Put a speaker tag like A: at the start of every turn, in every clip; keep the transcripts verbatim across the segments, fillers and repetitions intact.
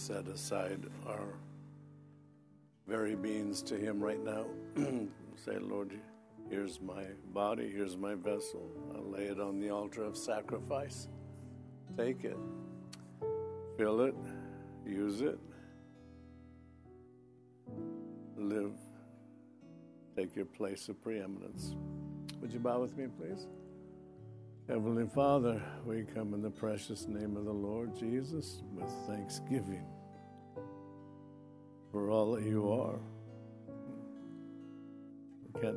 A: set aside our very beings to Him right now. Say, Lord, here's my body, here's my vessel. I'll lay it on the altar of sacrifice. Take it, fill it, use it, live, take your place of preeminence. Would you bow with me, please? Heavenly Father, we come in the precious name of the Lord Jesus with thanksgiving for all that you are. We can't,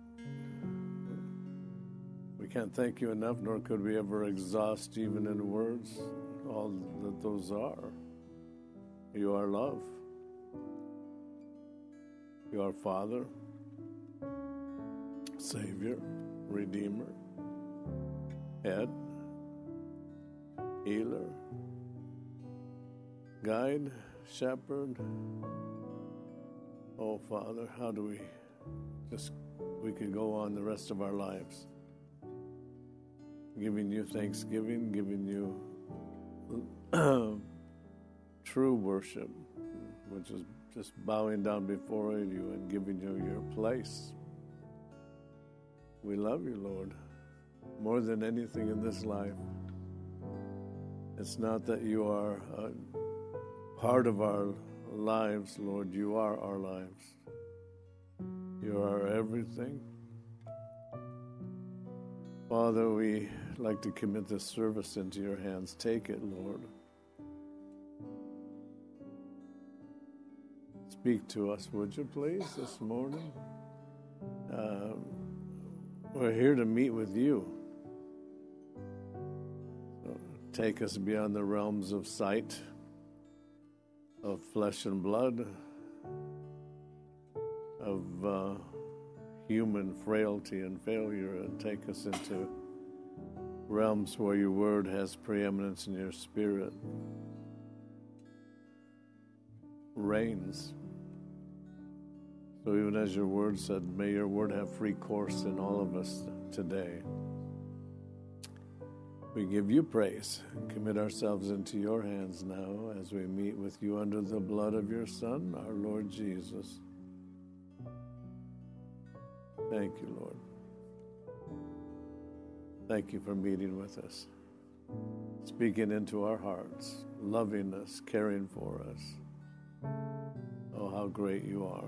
A: we can't thank you enough, nor could we ever exhaust, even in words, all that those are. You are love. You are Father, Savior, Redeemer, Head, Healer, Guide, Shepherd. Oh, Father, how do we just, we could go on the rest of our lives giving you thanksgiving, giving you true worship, which is just bowing down before you and giving you your place. We love you, Lord, more than anything in this life. It's not that you are a part of our lives, Lord. You are our lives. You are everything. Father, we like to commit this service into your hands. Take it, Lord. Speak to us, would you please, this morning? Uh, we're here to meet with you. So take us beyond the realms of sight, of flesh and blood, of uh, human frailty and failure, and take us into realms where your word has preeminence and your spirit reigns. So even as your word said, may your word have free course in all of us today. We give you praise and commit ourselves into your hands now as we meet with you under the blood of your Son, our Lord Jesus. Thank you, Lord. Thank you for meeting with us, speaking into our hearts, loving us, caring for us. Oh, how great you are.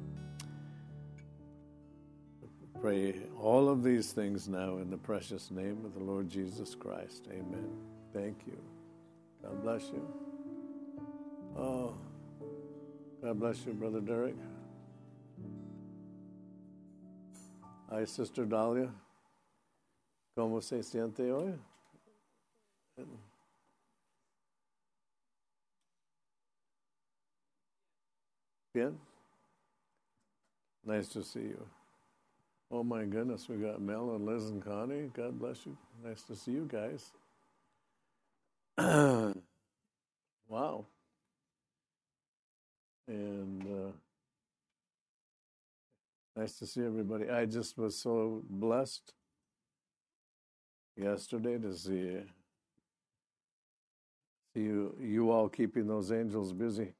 A: Pray all of these things now in the precious name of the Lord Jesus Christ. Amen. Thank you. God bless you. Oh, God bless you, Brother Derek. Hi, Sister Dahlia. ¿Cómo se siente hoy? Bien? Nice to see you. Oh my goodness, we got Mel and Liz and Connie. God bless you. Nice to see you guys. Wow. And uh, nice to see everybody. I just was so blessed yesterday to see, see you, you all keeping those angels busy.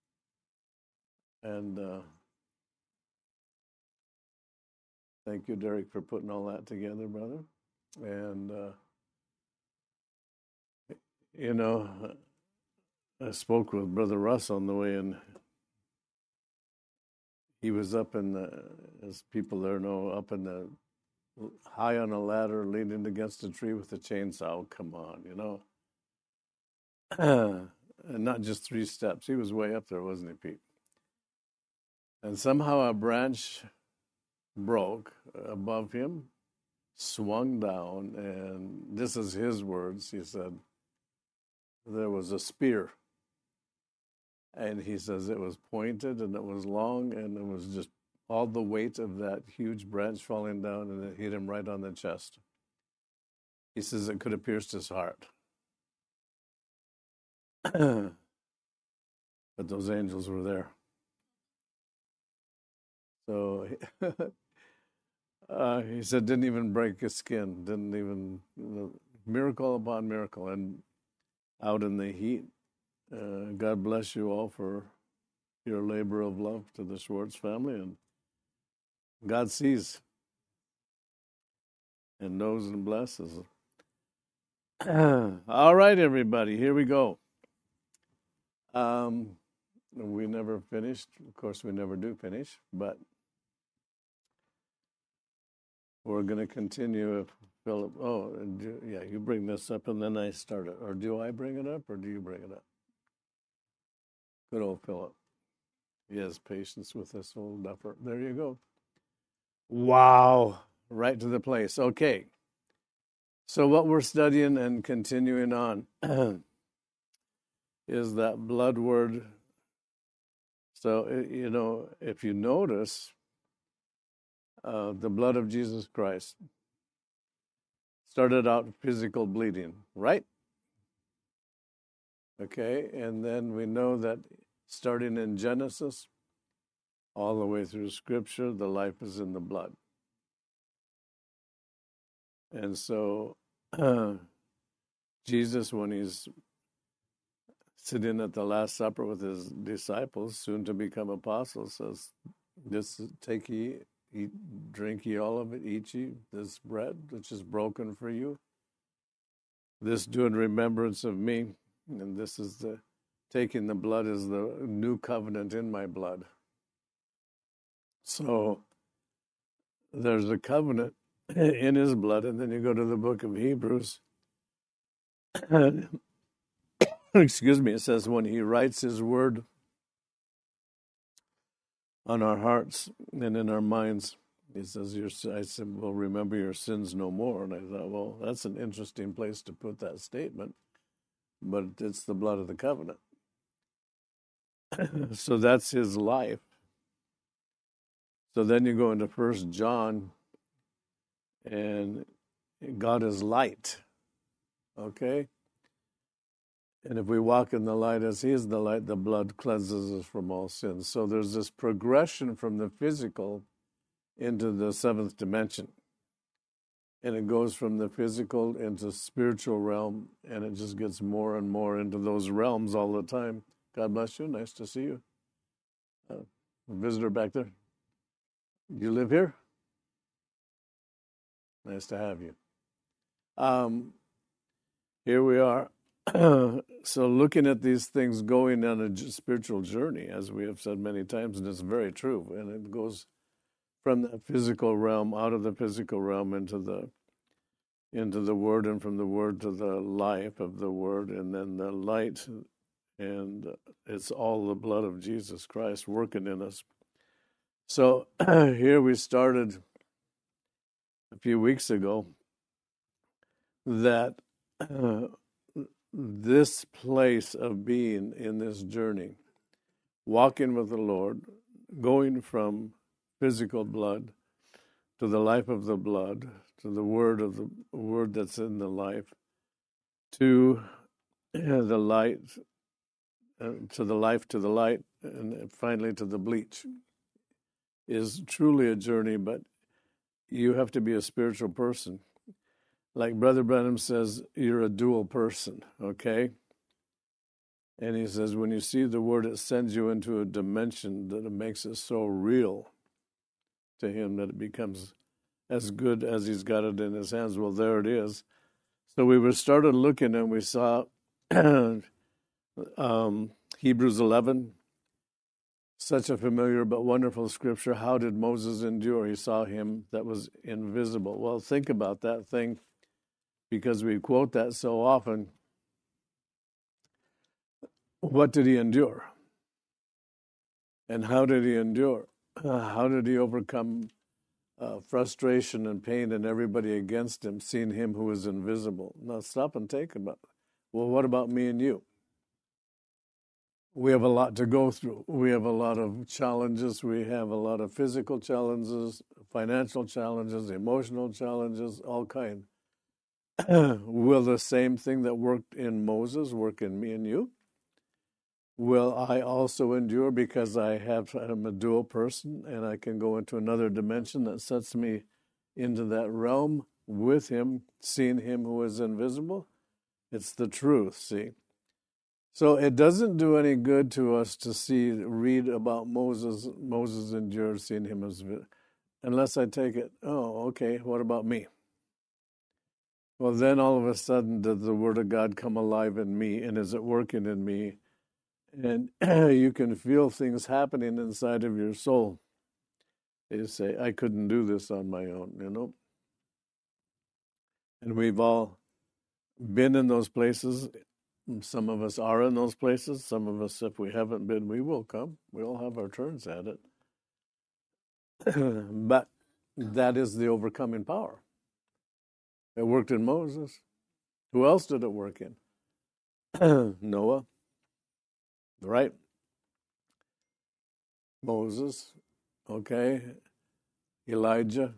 A: And uh, thank you, Derek, for putting all that together, brother. And, uh, you know, I spoke with Brother Russ on the way, and he was up in the, as people there know, up in the, high on a ladder, leaning against a tree with a chainsaw. Come on, you know. And not just three steps. He was way up there, wasn't he, Pete? And somehow a branch broke above him, swung down, and this is his words. He said, there was a spear. And he says it was pointed and it was long and it was just all the weight of that huge branch falling down, and it hit him right on the chest. He says it could have pierced his heart. But those angels were there. So uh, he said didn't even break his skin, didn't even, you know, miracle upon miracle. And out in the heat uh, God bless you all for your labor of love to the Schwartz family. And God sees and knows and blesses. All right, everybody, here we go. Um, we never finished. Of course, we never do finish, but we're going to continue if Philip. Oh, do, yeah, you bring this up and then I start it. Or do I bring it up or do you bring it up? Good old Philip. He has patience with this old duffer. There you go. Wow. Right to the place. Okay. So, what we're studying and continuing on is that blood word. So, you know, if you notice, uh, the blood of Jesus Christ started out physical bleeding, right? Okay. And then we know that starting in Genesis, all the way through Scripture, the life is in the blood. And so, uh, Jesus, when he's sitting at the Last Supper with his disciples, soon to become apostles, says, "This take ye, eat, drink ye all of it, eat ye this bread which is broken for you. This do in remembrance of me." And this is the taking the blood is the new covenant in my blood. So there's a covenant in his blood, and then you go to the book of Hebrews. Excuse me. It says when he writes his word on our hearts and in our minds, he says, your, I said, well, remember your sins no more. And I thought, well, that's an interesting place to put that statement, but it's the blood of the covenant. So that's his life. So then you go into First John, and God is light, okay? And if we walk in the light as he is the light, the blood cleanses us from all sins. So there's this progression from the physical into the seventh dimension. And it goes from the physical into spiritual realm, and it just gets more and more into those realms all the time. God bless you. Nice to see you. Uh, visitor back there. You live here? Nice to have you. Um, here we are. So looking at these things going on a spiritual journey, as we have said many times, and it's very true, and it goes from the physical realm, out of the physical realm into the into the Word, and from the Word to the life of the Word, and then the light, and it's all the blood of Jesus Christ working in us. So here we started a few weeks ago that uh, this place of being in this journey, walking with the Lord, going from physical blood to the life of the blood, to the word of the word that's in the life, to the light, uh, to the life, to the light, and finally to the bleach, is truly a journey, but you have to be a spiritual person. Like Brother Branham says, you're a dual person, okay? And he says, when you see the word, it sends you into a dimension that it makes it so real to him that it becomes as good as he's got it in his hands. Well, there it is. So we were started looking and we saw um, Hebrews eleven, such a familiar but wonderful scripture. How did Moses endure? He saw him that was invisible. Well, think about that thing, because we quote that so often. What did he endure? And how did he endure? Uh, how did he overcome uh, frustration and pain and everybody against him, seeing him who is invisible? Now stop and think about it. Well, what about me and you? We have a lot to go through. We have a lot of challenges. We have a lot of physical challenges, financial challenges, emotional challenges, all kinds. Will the same thing that worked in Moses work in me and you? Will I also endure because I have I'm a dual person and I can go into another dimension that sets me into that realm with him, seeing him who is invisible? It's the truth, see. So it doesn't do any good to us to see, read about Moses. Moses endured, seeing him as, vi- unless I take it, oh, okay, what about me? Well, then all of a sudden, does the Word of God come alive in me, and is it working in me? And you can feel things happening inside of your soul. You say, I couldn't do this on my own, you know? And we've all been in those places. Some of us are in those places. Some of us, if we haven't been, we will come. We all have our turns at it. But that is the overcoming power. It worked in Moses. Who else did it work in? Noah, right? Moses, okay. Elijah,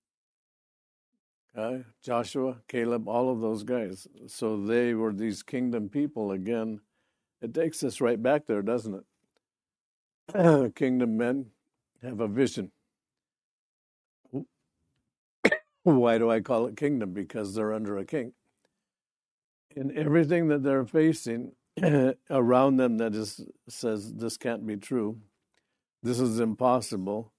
A: okay. Joshua, Caleb, all of those guys. So they were these kingdom people again. It takes us right back there, doesn't it? Kingdom men have a vision. Why do I call it kingdom? Because they're under a king. In everything that they're facing around them that is says this can't be true, this is impossible,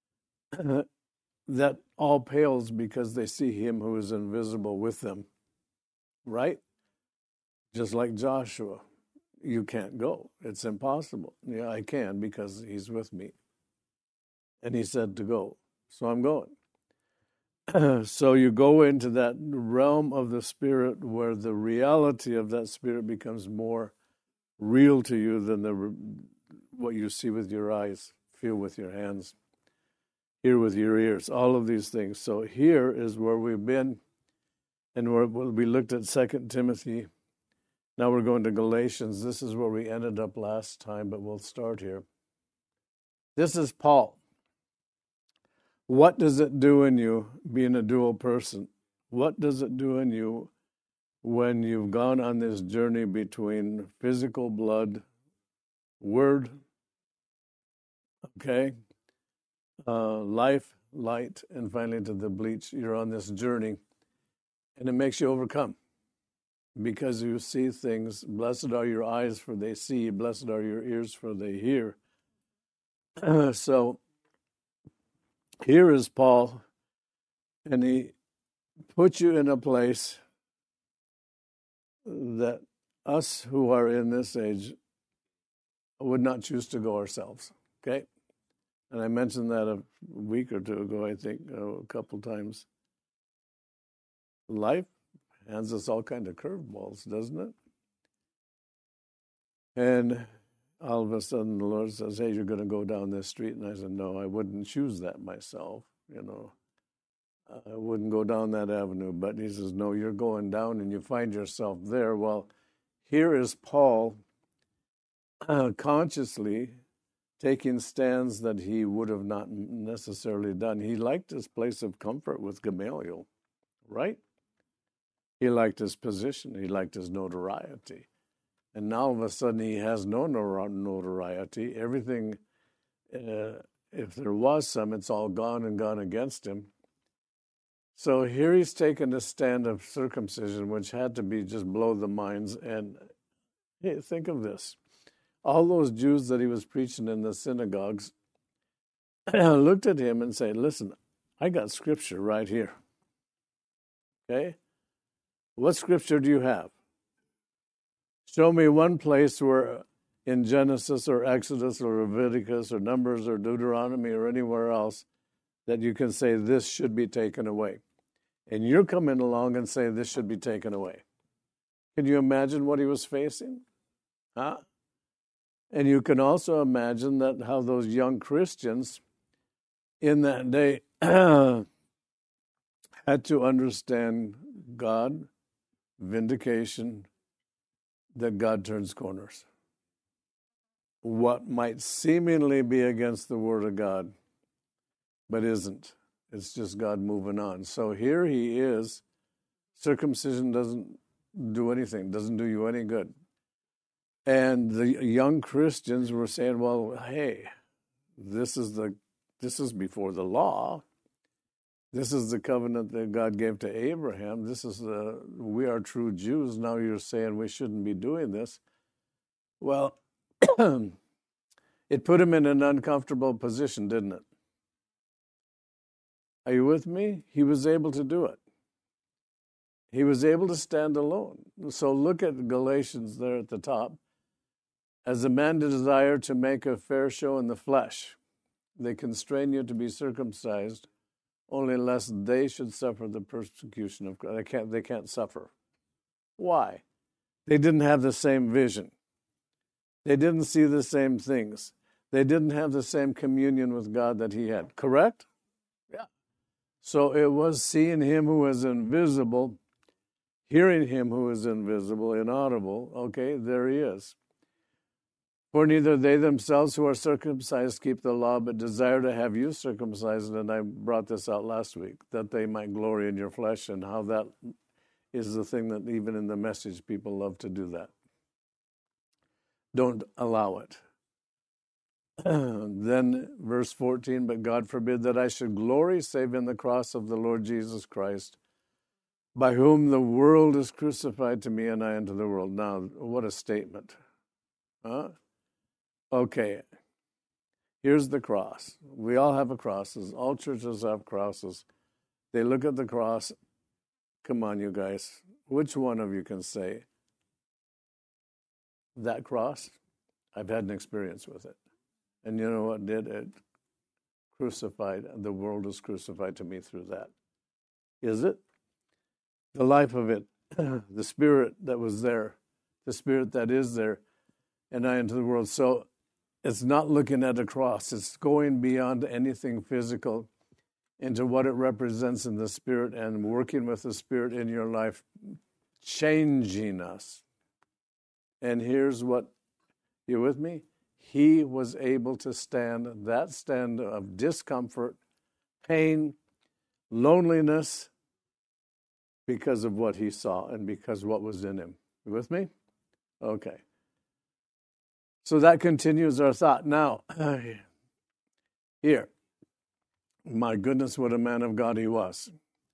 A: that all pales because they see him who is invisible with them, right? Just like Joshua, you can't go. It's impossible. Yeah, I can because he's with me. And he said to go. So I'm going. So you go into that realm of the spirit where the reality of that spirit becomes more real to you than the what you see with your eyes, feel with your hands, hear with your ears, all of these things. So here is where we've been, and where we looked at Second Timothy. Now we're going to Galatians. This is where we ended up last time, but we'll start here. This is Paul. What does it do in you being a dual person? What does it do in you when you've gone on this journey between physical blood, word, okay, uh, life, light, and finally to the bleach? You're on this journey, and it makes you overcome because you see things. Blessed are your eyes, for they see. Blessed are your ears, for they hear. So here is Paul, and he puts you in a place that us who are in this age would not choose to go ourselves, okay? And I mentioned that a week or two ago, I think, uh, a couple times. Life hands us all kind of curveballs, doesn't it? And all of a sudden the Lord says, hey, you're going to go down this street. And I said, no, I wouldn't choose that myself, you know. I wouldn't go down that avenue. But he says, no, you're going down, and you find yourself there. Well, here is Paul uh, consciously taking stands that he would have not necessarily done. He liked his place of comfort with Gamaliel, right? He liked his position. He liked his notoriety. And now all of a sudden he has no notoriety. Everything, uh, if there was some, it's all gone and gone against him. So here he's taken a stand of circumcision, which had to be just blow the minds. And hey, think of this. All those Jews that he was preaching in the synagogues looked at him and said, listen, I got scripture right here. Okay? What scripture do you have? Show me one place where in Genesis or Exodus or Leviticus or Numbers or Deuteronomy or anywhere else that you can say this should be taken away. And you're coming along and say this should be taken away. Can you imagine what he was facing? Huh? And you can also imagine that how those young Christians in that day had to understand God, vindication, that God turns corners. What might seemingly be against the Word of God, but isn't. It's just God moving on. So here he is. Circumcision doesn't do anything, doesn't do you any good. And the young Christians were saying, well, hey, this is the this is before the law. This is the covenant that God gave to Abraham. This is the we are true Jews. Now you're saying we shouldn't be doing this. Well, it put him in an uncomfortable position, didn't it? Are you with me? He was able to do it. He was able to stand alone. So look at Galatians there at the top. As a man desired to make a fair show in the flesh, they constrain you to be circumcised, only lest they should suffer the persecution of God. They can't, they can't suffer. Why? They didn't have the same vision. They didn't see the same things. They didn't have the same communion with God that he had. Correct? Yeah. So it was seeing him who is invisible, hearing him who is invisible, inaudible. Okay, there he is. For neither they themselves who are circumcised keep the law, but desire to have you circumcised. And I brought this out last week, that they might glory in your flesh, and how that is the thing that even in the message people love to do that. Don't allow it. Then verse fourteen, but God forbid that I should glory save in the cross of the Lord Jesus Christ, by whom the world is crucified to me and I unto the world. Now, what a statement. Huh? Okay, here's the cross. We all have a crosses. All churches have crosses. They look at the cross. Come on, you guys. Which one of you can say, that cross? I've had an experience with it. And you know what it did? It crucified. The world is crucified to me through that. Is it? The life of it, the spirit that was there, the spirit that is there, and I into the world. So it's not looking at a cross. It's going beyond anything physical into what it represents in the spirit and working with the spirit in your life, changing us. And here's what, you with me? He was able to stand that stand of discomfort, pain, loneliness, because of what he saw and because what was in him. You with me? Okay. So that continues our thought. Now, here, my goodness, what a man of God he was.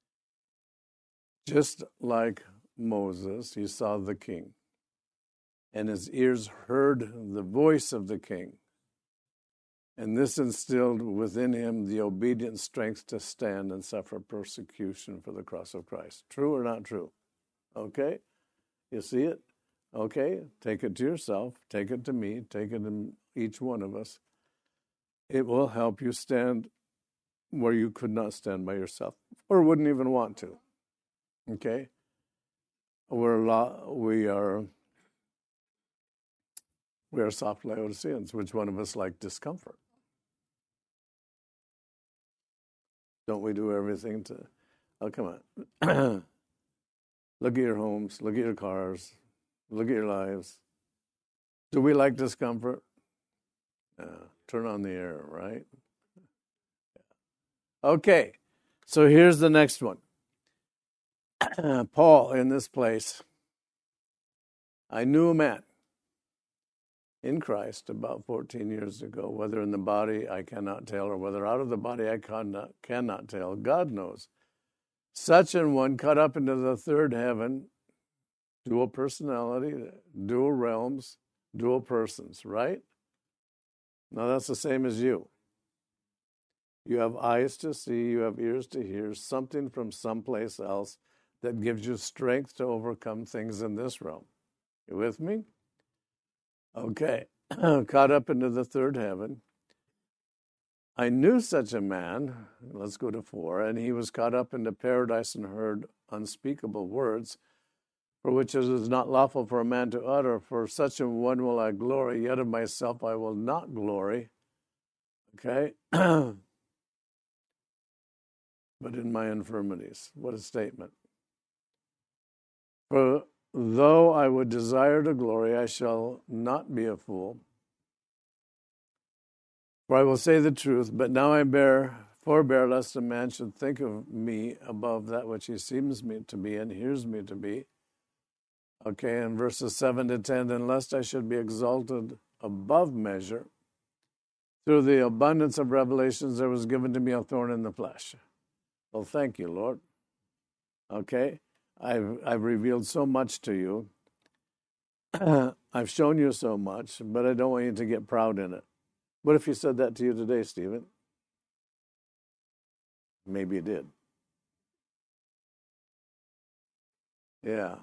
A: Just like Moses, he saw the king, and his ears heard the voice of the king. And this instilled within him the obedient strength to stand and suffer persecution for the cross of Christ. True or not true? Okay? You see it? Okay? Take it to yourself. Take it to me. Take it to each one of us. It will help you stand where you could not stand by yourself or wouldn't even want to. Okay? We're a lot, we are we are soft Laodiceans. Which one of us like discomfort? Don't we do everything to, oh, come on. Look at your homes, look at your cars, look at your lives. Do we like discomfort? Uh, turn on the air, right? Okay, so here's the next one. Paul, in this place, I knew a man in Christ about fourteen years ago, whether in the body I cannot tell, or whether out of the body I cannot, cannot tell. God knows. Such an one caught up into the third heaven, dual personality, dual realms, dual persons, right? Now that's the same as you. You have eyes to see, you have ears to hear, something from someplace else that gives you strength to overcome things in this realm. You with me? Okay, caught up into the third heaven. I knew such a man, let's go to four, and he was caught up into paradise and heard unspeakable words, for which it is not lawful for a man to utter. For such a one will I glory, yet of myself I will not glory. Okay? But in my infirmities. What a statement. For though I would desire to glory, I shall not be a fool. For I will say the truth, but now I bear, forbear lest a man should think of me above that which he seems me to be and hears me to be. Okay, in verses seven to ten, and lest I should be exalted above measure, through the abundance of revelations there was given to me a thorn in the flesh. Well, thank you, Lord. Okay, I've I've revealed so much to you. I've shown you so much, but I don't want you to get proud in it. What if he said that to you today, Stephen? Maybe he did. Yeah.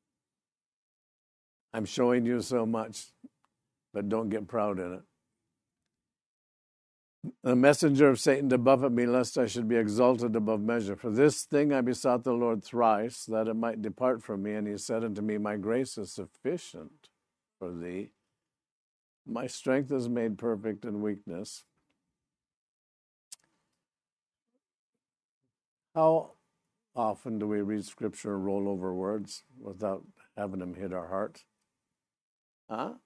A: I'm showing you so much, but don't get proud in it. A messenger of Satan to buffet me, lest I should be exalted above measure. For this thing I besought the Lord thrice, that it might depart from me. And he said unto me, my grace is sufficient for thee. My strength is made perfect in weakness. How often do we read Scripture and roll over words without having them hit our heart? Huh?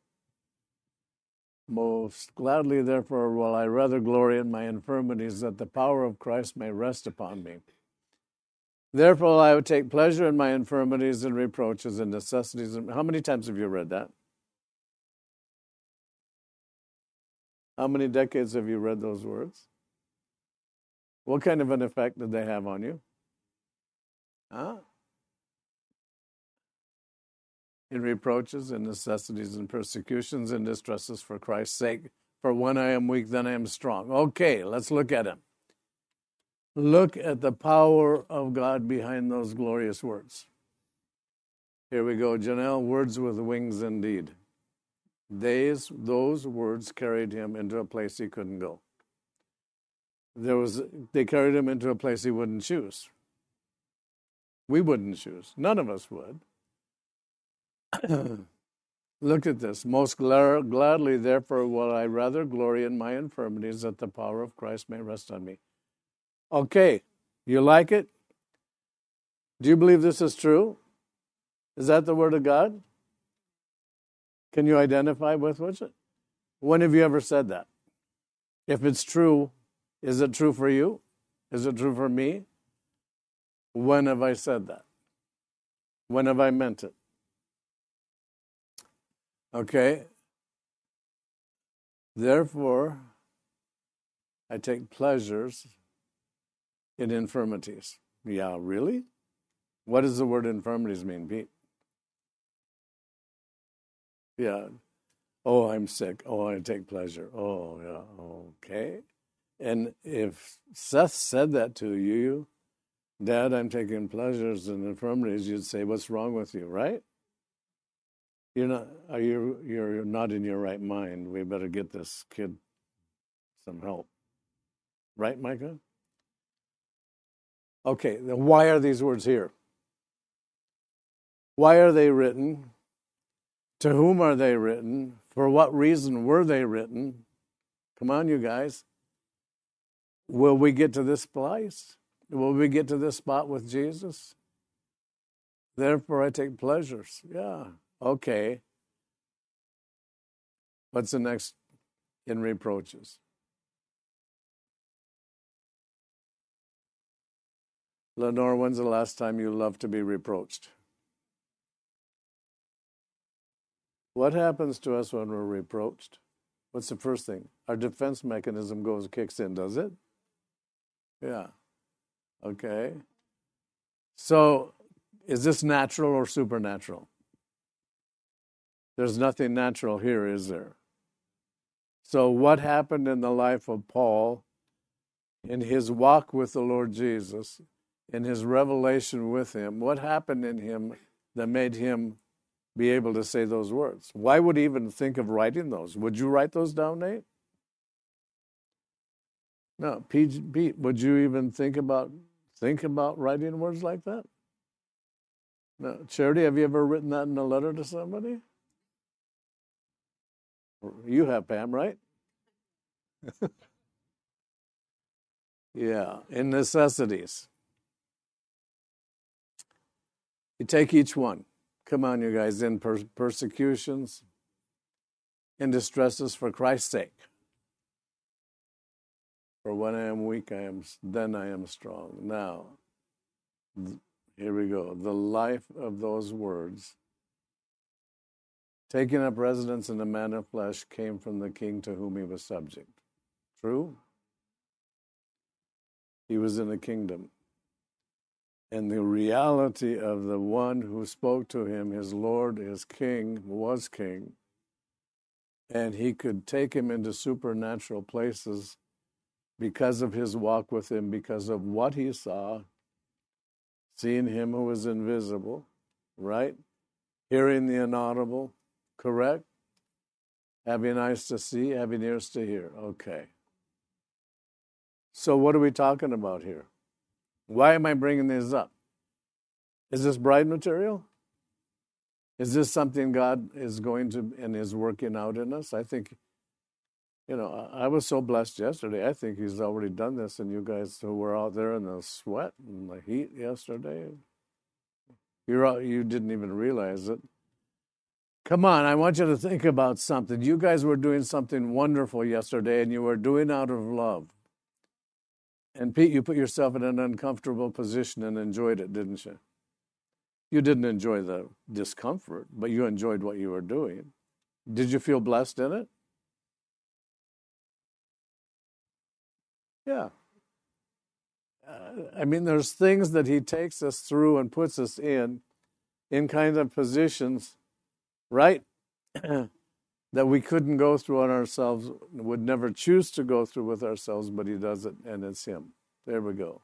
A: Most gladly, therefore, will I rather glory in my infirmities, that the power of Christ may rest upon me. Therefore, I would take pleasure in my infirmities and reproaches and necessities. How many times have you read that? How many decades have you read those words? What kind of an effect did they have on you? Huh? In reproaches and necessities and persecutions and distresses for Christ's sake. For when I am weak, then I am strong. Okay, let's look at him. Look at the power of God behind those glorious words. Here we go, Janelle, words with wings indeed. These, those words carried him into a place he couldn't go. There was, they carried him into a place he wouldn't choose. We wouldn't choose. None of us would. Look at this. Most gl- gladly, therefore, will I rather glory in my infirmities, that the power of Christ may rest on me. Okay, you like it? Do you believe this is true? Is that the word of God? Can you identify with what's it? When have you ever said that? If it's true, is it true for you? Is it true for me? When have I said that? When have I meant it? Okay. Therefore, I take pleasures in infirmities. Yeah, really? What does the word infirmities mean, Pete? Yeah. Oh, I'm sick. Oh, I take pleasure. Oh, yeah. Okay. And if Seth said that to you, Dad, I'm taking pleasures in infirmities, you'd say, what's wrong with you, right? You're not, are you, you're not in your right mind. We better get this kid some help. Right, Micah? Okay, then why are these words here? Why are they written? To whom are they written? For what reason were they written? Come on, you guys. Will we get to this place? Will we get to this spot with Jesus? Therefore, I take pleasures. Yeah. Okay. What's the next in reproaches? Lenore, when's the last time you loved to be reproached? What happens to us when we're reproached? What's the first thing? Our defense mechanism goes, kicks in, does it? Yeah. Okay. So, is this natural or supernatural? There's nothing natural here, is there? So, what happened in the life of Paul in his walk with the Lord Jesus, in his revelation with him? What happened in him that made him be able to say those words? Why would he even think of writing those? Would you write those down, Nate? No, Pete, Pete, would you even think about think about writing words like that? No, Charity, have you ever written that in a letter to somebody? You have, Pam, right? Yeah, in necessities. You take each one. Come on, you guys, in per- persecutions, in distresses for Christ's sake. For when I am weak, I am then I am strong. Now, here we go. The life of those words, taking up residence in the man of flesh, came from the king to whom he was subject. True? He was in a kingdom. And the reality of the one who spoke to him, his Lord, his King, was King, and he could take him into supernatural places because of his walk with him, because of what he saw, seeing him who was invisible, right? Hearing the inaudible, correct? Having eyes to see, having ears to hear. Okay. So what are we talking about here? Why am I bringing this up? Is this bride material? Is this something God is going to and is working out in us? I think, you know, I was so blessed yesterday. I think he's already done this, and you guys who were out there in the sweat and the heat yesterday, you're out, you didn't even realize it. Come on, I want you to think about something. You guys were doing something wonderful yesterday, and you were doing out of love. And Pete, you put yourself in an uncomfortable position and enjoyed it, didn't you? You didn't enjoy the discomfort, but you enjoyed what you were doing. Did you feel blessed in it? Yeah. Uh, I mean, there's things that he takes us through and puts us in, in kind of positions, right? that we couldn't go through on ourselves, would never choose to go through with ourselves, but he does it, and it's him. There we go.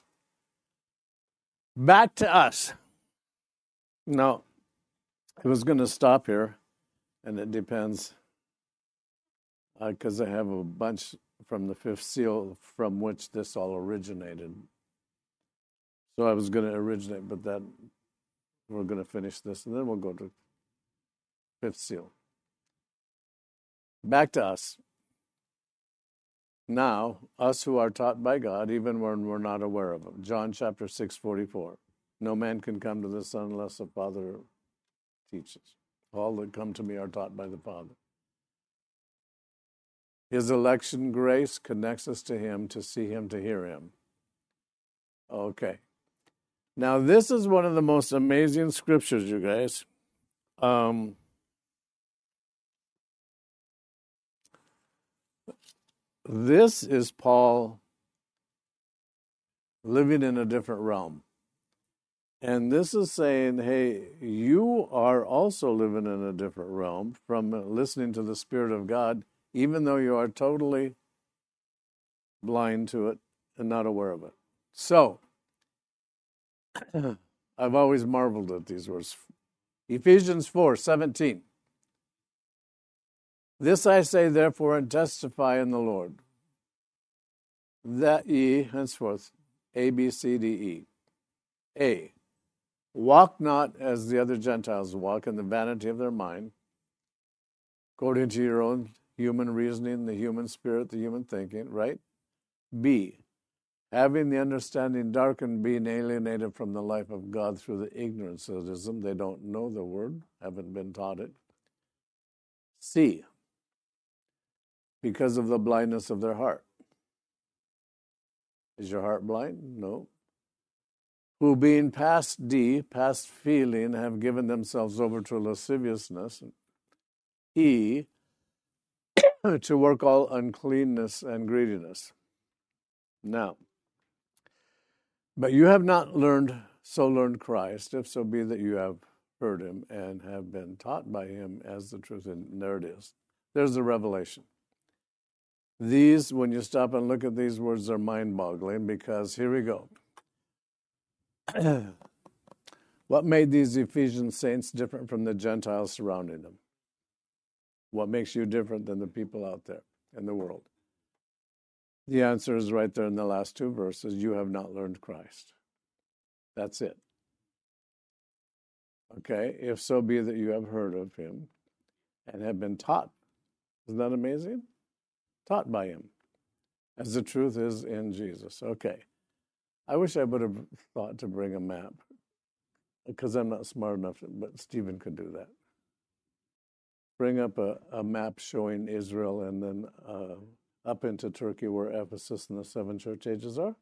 A: Back to us. Now, I was going to stop here, and it depends, because uh, I have a bunch from the fifth seal from which this all originated. So I was going to originate, but that we're going to finish this, and then we'll go to fifth seal. Back to us. Now, us who are taught by God, even when we're not aware of Him. John chapter six, forty-four. No man can come to the Son unless the Father teaches. All that come to me are taught by the Father. His election grace connects us to Him, to see Him, to hear Him. Okay. Now, this is one of the most amazing scriptures, you guys. Um, this is Paul living in a different realm. And this is saying, hey, you are also living in a different realm from listening to the Spirit of God, even though you are totally blind to it and not aware of it. So, I've always marveled at these words. Ephesians four seventeen. This I say, therefore, and testify in the Lord, that ye, henceforth, A, B, C, D, E. A, walk not as the other Gentiles walk in the vanity of their mind, according to your own human reasoning, the human spirit, the human thinking, right? B, having the understanding darkened, being alienated from the life of God through the ignorance of ism. They don't know the word, haven't been taught it. C, because of the blindness of their heart. Is your heart blind? No. Who being past D, past feeling, have given themselves over to lasciviousness. E, to work all uncleanness and greediness. Now, but you have not learned, so learned Christ, if so be that you have heard him and have been taught by him as the truth. And there it is. There's the revelation. These, when you stop and look at these words, are mind-boggling, because here we go. What made these Ephesian saints different from the Gentiles surrounding them? What makes you different than the people out there in the world? The answer is right there in the last two verses. You have not learned Christ. That's it. Okay? If so be that you have heard of him and have been taught. Isn't that amazing? Taught by him, as the truth is in Jesus. Okay. I wish I would have thought to bring a map, because I'm not smart enough, but Stephen could do that. Bring up a, a map showing Israel and then uh, up into Turkey, where Ephesus and the seven church ages are.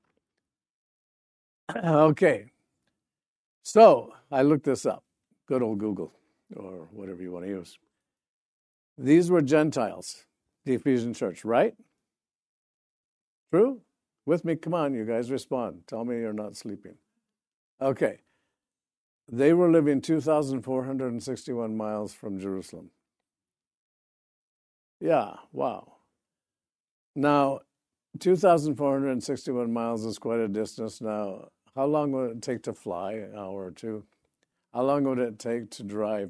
A: Okay. So I looked this up. Good old Google, or whatever you want to use. These were Gentiles, the Ephesian church, right? True? With me? Come on, you guys, respond. Tell me you're not sleeping. Okay. They were living two thousand four hundred sixty-one miles from Jerusalem. Yeah, wow. Now, two thousand four hundred sixty-one miles is quite a distance. Now, how long would it take to fly? An hour or two? How long would it take to drive?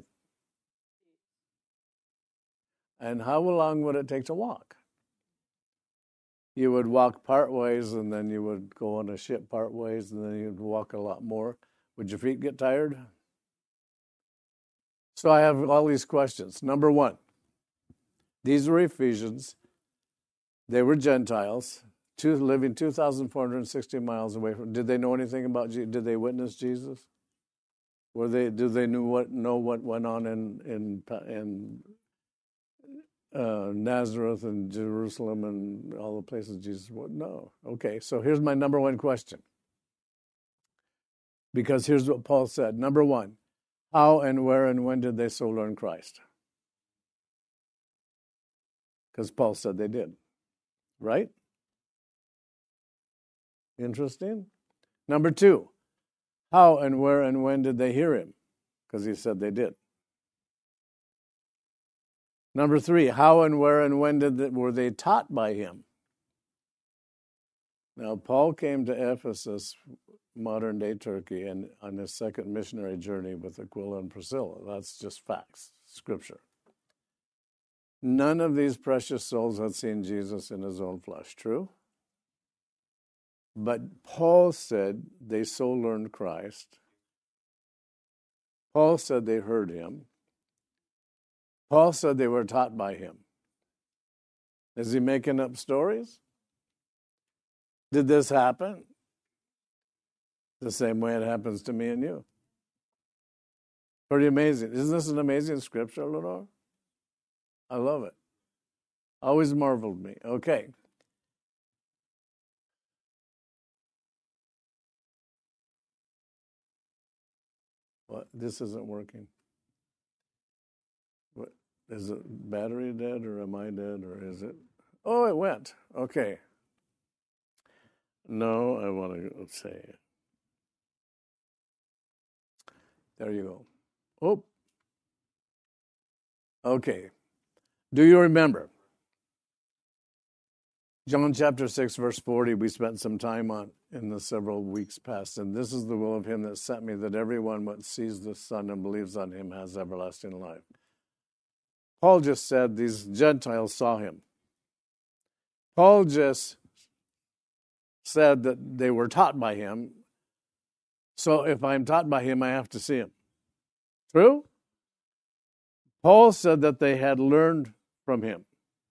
A: And how long would it take to walk? You would walk part ways and then you would go on a ship part ways and then you'd walk a lot more. Would your feet get tired? So I have all these questions. Number one, these were Ephesians. They were Gentiles, two, living two thousand four hundred sixty miles away from. Did they know anything about Jesus? Did they witness Jesus? Were they? Did they know what know what went on in in in uh, Nazareth and Jerusalem and all the places Jesus went? No. Okay, so here's my number one question. Because here's what Paul said. Number one, how and where and when did they so learn Christ? Because Paul said they did. Right? Interesting. Number two, how and where and when did they hear him? Because he said they did. Number three, how and where and when did they, were they taught by him? Now, Paul came to Ephesus, modern-day Turkey, and on his second missionary journey with Aquila and Priscilla. That's just facts, scripture. None of these precious souls had seen Jesus in his own flesh. True? But Paul said they so learned Christ. Paul said they heard him. Paul said they were taught by him. Is he making up stories? Did this happen? The same way it happens to me and you. Pretty amazing. Isn't this an amazing scripture, Lenore? I love it. Always marveled me. Okay. What? This isn't working. What? Is it battery dead or am I dead or is it? Oh, it went. Okay. No, I want to say. There you go. Oh. Okay. Do you remember? John chapter six, verse forty, we spent some time on in the several weeks past. And this is the will of him that sent me, that everyone that sees the Son and believes on him has everlasting life. Paul just said these Gentiles saw him. Paul just said that they were taught by him. So if I'm taught by him, I have to see him. True? Paul said that they had learned from him.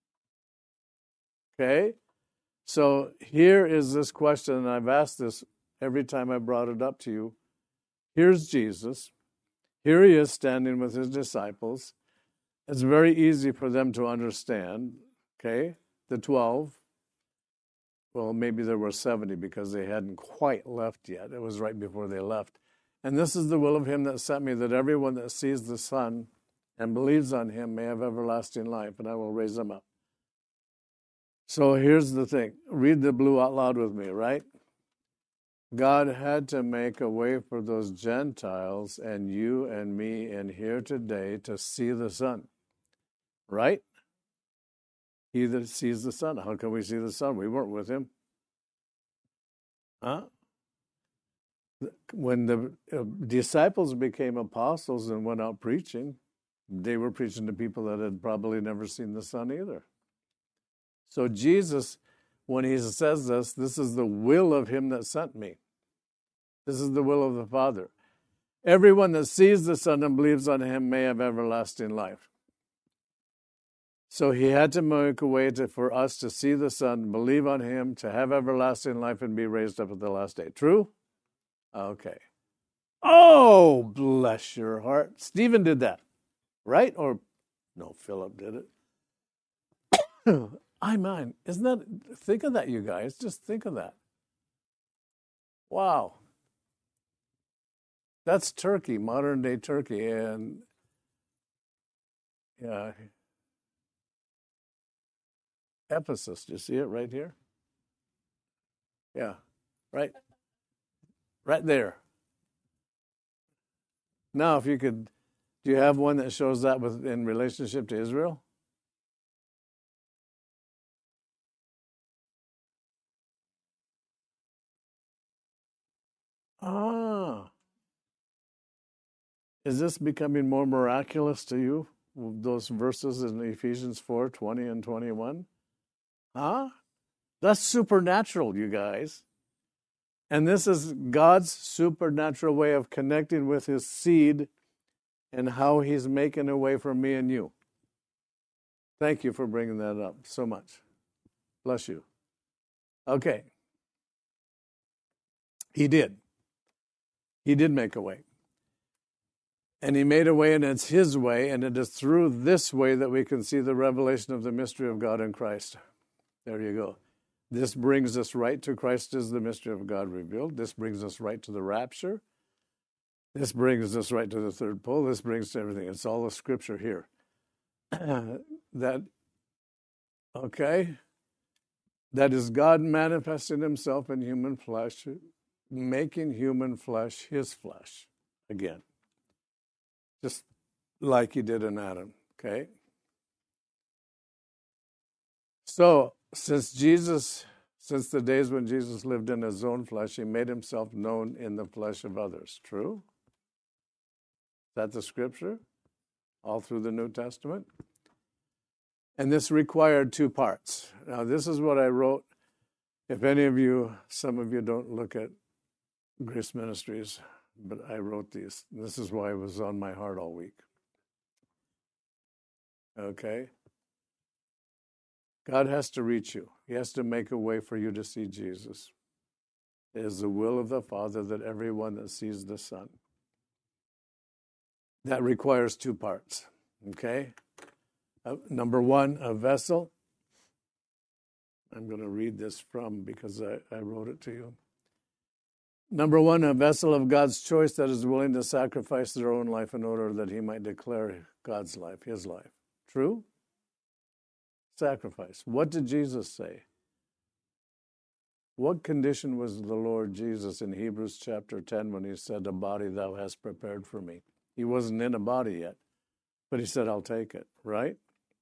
A: Okay? So here is this question, and I've asked this every time I brought it up to you. Here's Jesus. Here he is standing with his disciples. It's very easy for them to understand, okay? The twelve, well, maybe there were seventy because they hadn't quite left yet. It was right before they left. And this is the will of him that sent me, that everyone that sees the Son and believes on him may have everlasting life, and I will raise them up. So here's the thing. Read the blue out loud with me, right? God had to make a way for those Gentiles and you and me and here today to see the Son, right? He that sees the Son. How can we see the Son? We weren't with him. Huh? When the disciples became apostles and went out preaching, they were preaching to people that had probably never seen the Son either. So Jesus, when he says this, this is the will of him that sent me. This is the will of the Father. Everyone that sees the Son and believes on him may have everlasting life. So he had to make a way to, for us to see the Son, believe on him, to have everlasting life and be raised up at the last day. True? Okay. Oh, bless your heart. Stephen did that, right? Or, no, Philip did it. I mind. Isn't that, think of that, you guys. Just think of that. Wow. That's Turkey, modern day Turkey. And, yeah, Ephesus. Do you see it right here? Yeah, right. Right there. Now, if you could, do you have one that shows that with in relationship to Israel? Ah, is this becoming more miraculous to you? Those verses in Ephesians four twenty and twenty-one? Huh? That's supernatural, you guys. And this is God's supernatural way of connecting with his seed and how he's making a way for me and you. Thank you for bringing that up so much. Bless you. Okay. He did. He did make a way. And he made a way, and it's his way, and it is through this way that we can see the revelation of the mystery of God in Christ. There you go. This brings us right to Christ as the mystery of God revealed. This brings us right to the rapture. This brings us right to the third pole. This brings to everything. It's all the scripture here. that, okay, that is God manifesting himself in human flesh, making human flesh his flesh again. Just like he did in Adam, okay? So, since Jesus, since the days when Jesus lived in his own flesh, he made himself known in the flesh of others. True? Is that the scripture? All through the New Testament? And this required two parts. Now, this is what I wrote. If any of you, some of you don't look at Grace Ministries, but I wrote these. This is why it was on my heart all week. Okay? God has to reach you. He has to make a way for you to see Jesus. It is the will of the Father that everyone that sees the Son. That requires two parts. Okay? Uh, number one, a vessel. I'm going to read this from because I, I wrote it to you. Number one, a vessel of God's choice that is willing to sacrifice their own life in order that he might declare God's life, his life. True? Sacrifice. What did Jesus say? What condition was the Lord Jesus in Hebrews chapter ten when he said, a body thou hast prepared for me? He wasn't in a body yet, but he said, I'll take it, right?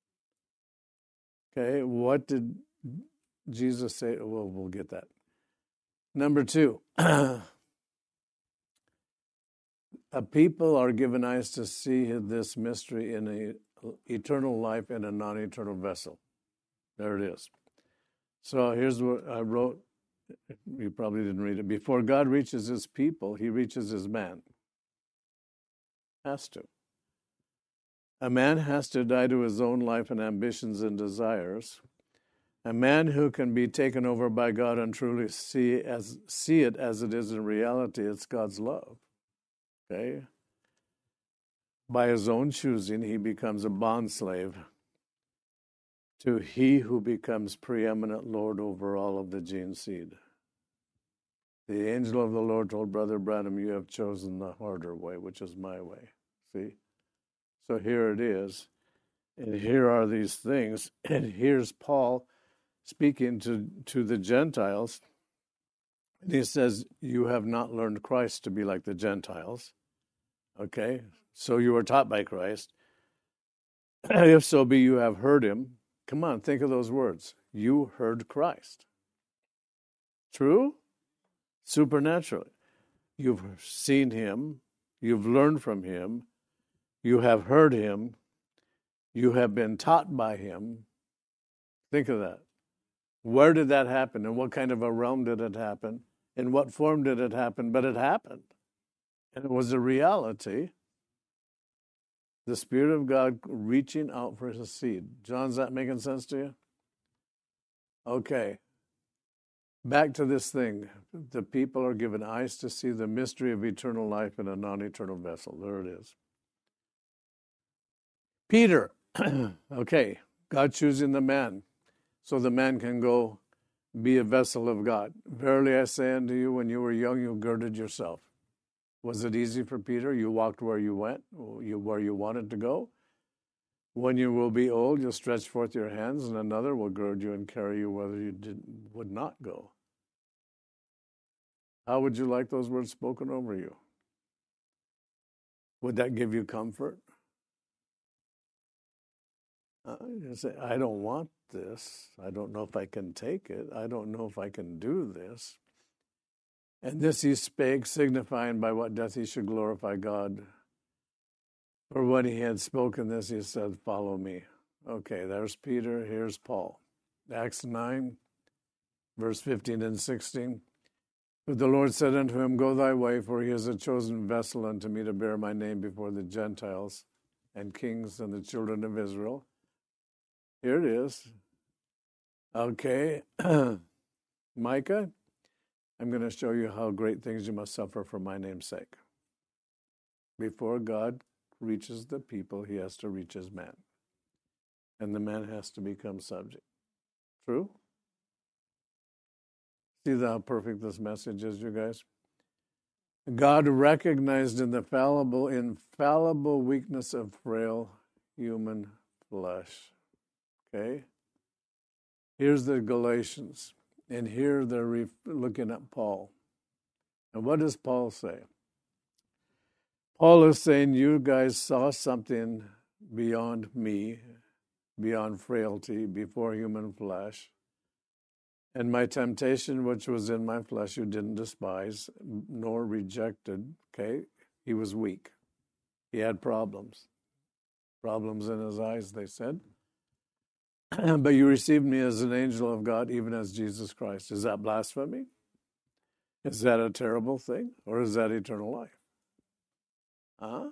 A: Okay, what did Jesus say? Well, we'll get that. Number two, a people are given eyes to see this mystery in an eternal life in a non-eternal vessel. There it is. So here's what I wrote. You probably didn't read it. Before God reaches his people, he reaches his man. Has to. A man has to die to his own life and ambitions and desires. A man who can be taken over by God and truly see as see it as it is in reality, it's God's love. Okay? By his own choosing, he becomes a bondslave to he who becomes preeminent Lord over all of the gene seed. The angel of the Lord told Brother Branham, you have chosen the harder way, which is my way. See? So here it is. And here are these things. And here's Paul speaking to, to the Gentiles. And he says, you have not learned Christ to be like the Gentiles. Okay? So you were taught by Christ. If so be you have heard him. Come on, think of those words. You heard Christ. True? Supernaturally. You've seen him. You've learned from him. You have heard him. You have been taught by him. Think of that. Where did that happen? In what kind of a realm did it happen? In what form did it happen? But it happened. And it was a reality. The Spirit of God reaching out for his seed. John, is that making sense to you? Okay. Back to this thing. The people are given eyes to see the mystery of eternal life in a non-eternal vessel. There it is. Peter. Okay. God choosing the man so the man can go be a vessel of God. Verily I say unto you, when you were young, you girded yourself. Was it easy for Peter? You walked where you went, you where you wanted to go. When you will be old, you'll stretch forth your hands, and another will gird you and carry you whether you did, would not go. How would you like those words spoken over you? Would that give you comfort? Uh, you say, I don't want this. I don't know if I can take it. I don't know if I can do this. And this he spake, signifying by what death he should glorify God. For when he had spoken this, he said, follow me. Okay, there's Peter, here's Paul. Acts nine, verse fifteen and sixteen. But the Lord said unto him, go thy way, for he is a chosen vessel unto me to bear my name before the Gentiles and kings and the children of Israel. Here it is. Okay. Micah, I'm going to show you how great things you must suffer for my name's sake. Before God reaches the people, he has to reach his man. And the man has to become subject. True? See how perfect this message is, you guys? God recognized in the fallible, infallible weakness of frail human flesh. Okay? Here's the Galatians. And here they're re- looking at Paul. And what does Paul say? Paul is saying, you guys saw something beyond me, beyond frailty, before human flesh. And my temptation, which was in my flesh, you didn't despise, nor rejected. Okay? He was weak. He had problems. Problems in his eyes, they said. But you received me as an angel of God, even as Jesus Christ. Is that blasphemy? Is that a terrible thing? Or is that eternal life? Huh?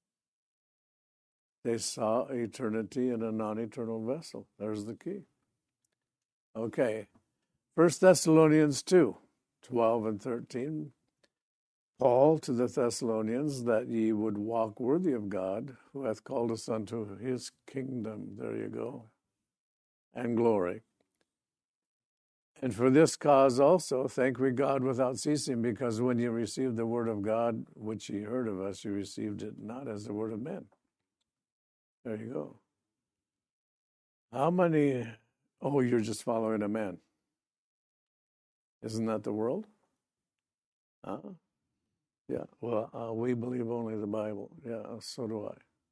A: They saw eternity in a non-eternal vessel. There's the key. Okay. First Thessalonians two, twelve and thirteen. Paul to the Thessalonians, that ye would walk worthy of God, who hath called us unto his kingdom. There you go. And glory. And for this cause also thank we God without ceasing, because when you received the word of God, which ye heard of us, you received it not as the word of men. There you go. How many, oh, you're just following a man. Isn't that the world? Huh? Yeah, well, uh, we believe only the Bible. Yeah, so do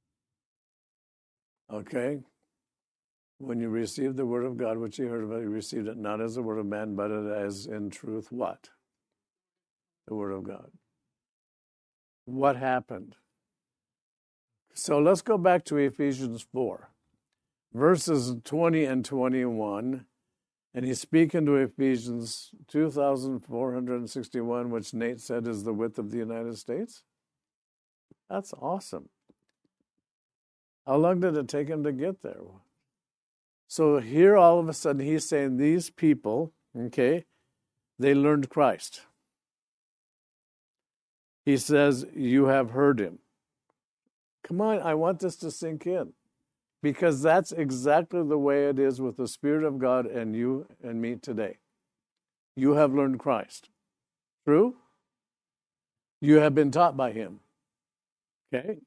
A: I. Okay? When you received the word of God, which you heard of it, you received it not as the word of man, but as in truth what? The word of God. What happened? So let's go back to Ephesians four, verses twenty and twenty-one. And he's speaking to Ephesians two thousand four hundred sixty-one, which Nate said is the width of the United States. That's awesome. How long did it take him to get there? So here all of a sudden he's saying these people, okay, they learned Christ. He says, you have heard him. Come on, I want this to sink in. Because that's exactly the way it is with the Spirit of God and you and me today. You have learned Christ. True? You have been taught by him. Okay?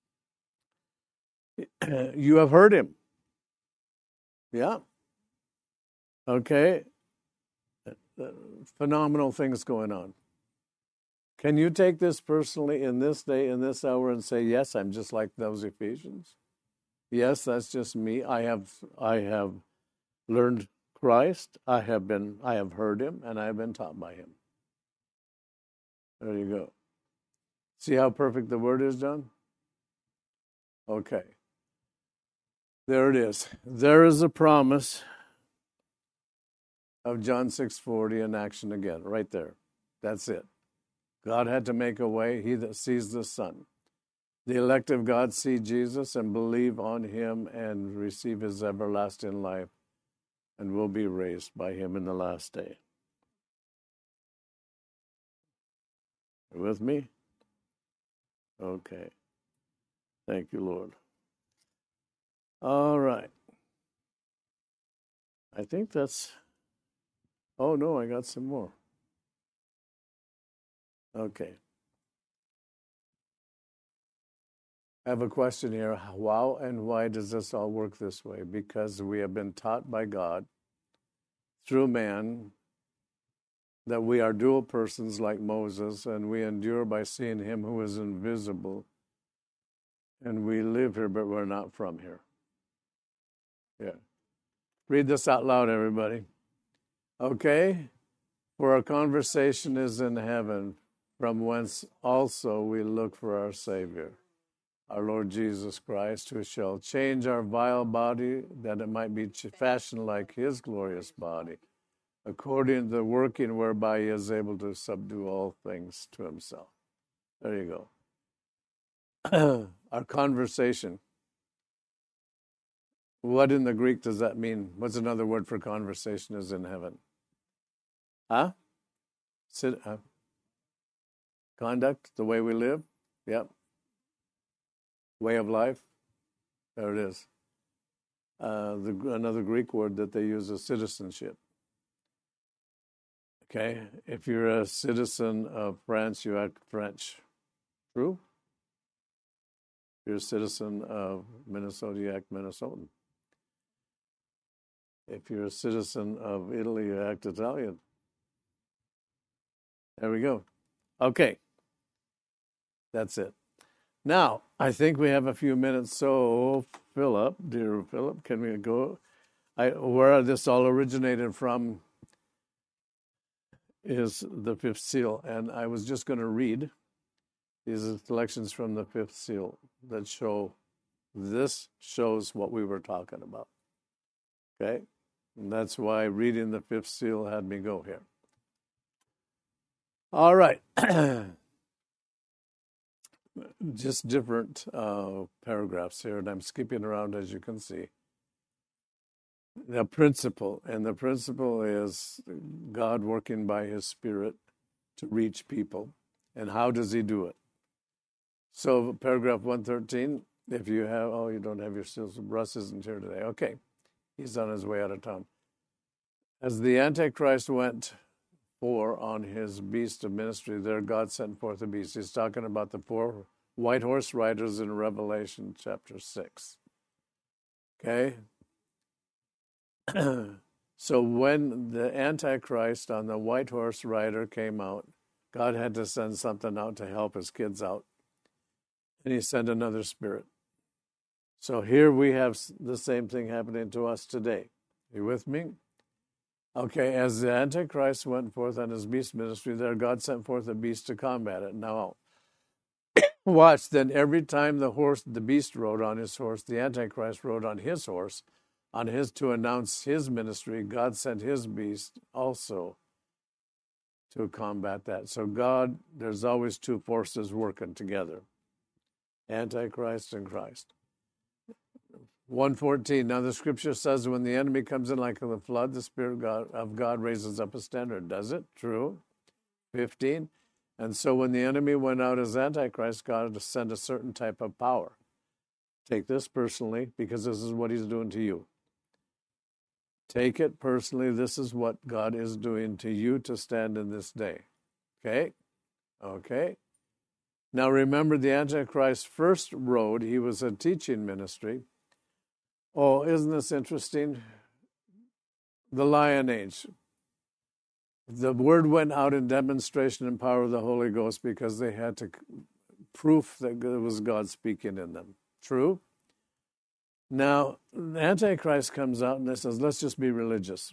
A: You have heard him. Yeah. Okay? Phenomenal things going on. Can you take this personally in this day, in this hour, and say, yes, I'm just like those Ephesians? Yes, that's just me. I have I have learned Christ. I have been I have heard him, and I have been taught by him. There you go. See how perfect the word is, John? Okay. There it is. There is a promise of John six forty in action again, right there. That's it. God had to make a way. He that sees the Son. The elect of God see Jesus and believe on him and receive his everlasting life and will be raised by him in the last day. You with me? Okay. Thank you, Lord. All right. I think that's... Oh, no, I got some more. Okay. I have a question here. How and why does this all work this way? Because we have been taught by God through man that we are dual persons like Moses, and we endure by seeing him who is invisible. and we live here, but we're not from here. Yeah. Read this out loud, everybody. Okay? For our conversation is in heaven, from whence also we look for our Savior, our Lord Jesus Christ, who shall change our vile body, that it might be fashioned like his glorious body, according to the working whereby he is able to subdue all things to himself. There you go. Our conversation. What in the Greek does that mean? What's another word for conversation is in heaven? Huh? Sit, uh, conduct, the way we live? Yep. Way of life? There it is. Uh, the, another Greek word that they use is citizenship. Okay? If you're a citizen of France, you act French. True? If you're a citizen of Minnesota, you act Minnesotan. If you're a citizen of Italy, you act Italian. There we go. Okay. That's it. Now, I think we have a few minutes. So, Philip, dear Philip, can we go? I, where this all originated from is the fifth seal. And I was just going to read these are selections from the fifth seal that show this shows what we were talking about. Okay? And that's why reading the fifth seal had me go here. All right. Just different uh, paragraphs here, and I'm skipping around as you can see. The principle, and the principle is God working by his Spirit to reach people. And how does he do it? So paragraph one thirteen, if you have, oh, you don't have your seals, Russ isn't here today. Okay, he's on his way out of town. As the Antichrist went for on his beast of ministry, there God sent forth a beast. He's talking about the four white horse riders in Revelation chapter six. Okay? So when the Antichrist on the white horse rider came out, God had to send something out to help his kids out. And he sent another spirit. So here we have the same thing happening to us today. You with me? Okay, as the Antichrist went forth on his beast ministry, there God sent forth a beast to combat it. Now, watch, then every time the horse, the beast rode on his horse, the Antichrist rode on his horse, on his to announce his ministry, God sent his beast also to combat that. So God, there's always two forces working together, Antichrist and Christ. one fourteen, now the scripture says when the enemy comes in like a flood, the Spirit of God, of God raises up a standard. Does it? True. fifteen, and so when the enemy went out as Antichrist, God to send a certain type of power. Take this personally, because this is what he's doing to you. Take it personally. This is what God is doing to you to stand in this day. Okay? Okay? Now remember, the Antichrist first rode, he was a teaching ministry. Oh, isn't this interesting? The Lion Age. The word went out in demonstration and power of the Holy Ghost because they had to proof that it was God speaking in them. True? Now, the Antichrist comes out and says, let's just be religious.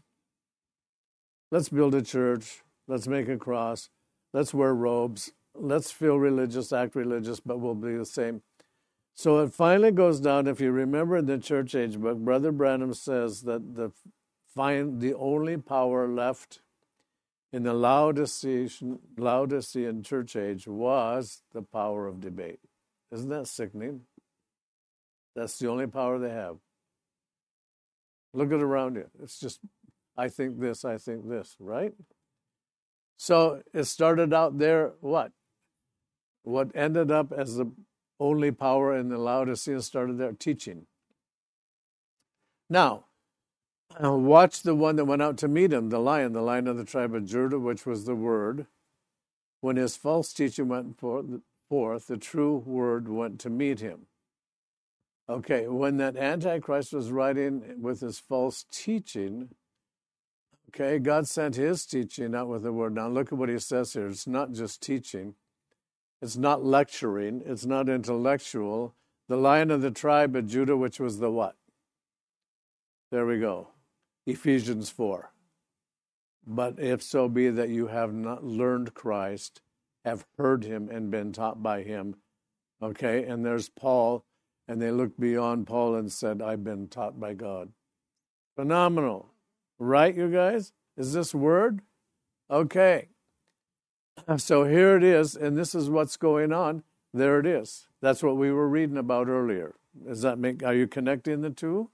A: Let's build a church. Let's make a cross. Let's wear robes. Let's feel religious, act religious, but we'll be the same. So it finally goes down, if you remember in the church age book, Brother Branham says that the find the only power left in the Laodicean, Laodicean church age was the power of debate. Isn't that sickening? That's the only power they have. Look at around you. It's just, I think this, I think this, right? So it started out there, what? What ended up as the only power in the Laodicean started there, teaching. Now, watch the one that went out to meet him, the lion, the lion of the tribe of Judah, which was the word. When his false teaching went forth, the true word went to meet him. Okay, when that Antichrist was riding with his false teaching, okay, God sent his teaching out with the word. Now look at what he says here. It's not just teaching. It's not lecturing. It's not intellectual. The Lion of the tribe of Judah, which was the what? There we go. Ephesians four. But if so be that you have not learned Christ, have heard him and been taught by him. Okay, and there's Paul, and they looked beyond Paul and said, I've been taught by God. Phenomenal. Right, you guys? Is this word? Okay. So here it is, and this is what's going on. There it is. That's what we were reading about earlier. Does that make, are you connecting the two?